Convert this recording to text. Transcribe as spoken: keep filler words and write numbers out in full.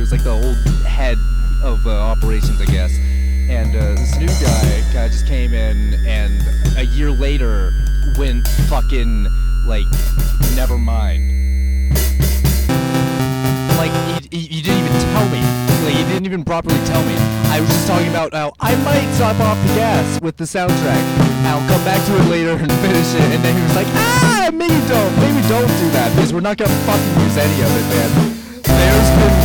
was like the old head of uh, operations, I guess. And uh, this new guy kind of just came in, and a year later went fucking like, never mind. Like, he, he, he didn't even tell me. Like, he didn't even properly tell me. I was just talking about how I might drop off the gas with the soundtrack. I'll come back to it later and finish it. And then he was like, ah, maybe don't. Maybe don't do that, because we're not gonna fucking use any of it, man. There's been